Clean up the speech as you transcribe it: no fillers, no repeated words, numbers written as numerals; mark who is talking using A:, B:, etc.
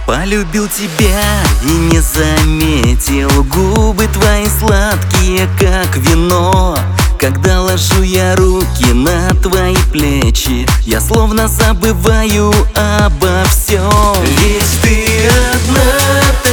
A: Полюбил тебя и не заметил. Губы твои сладкие, как вино. Когда ложу я руки на твои плечи, я словно забываю обо всем. Ведь ты одна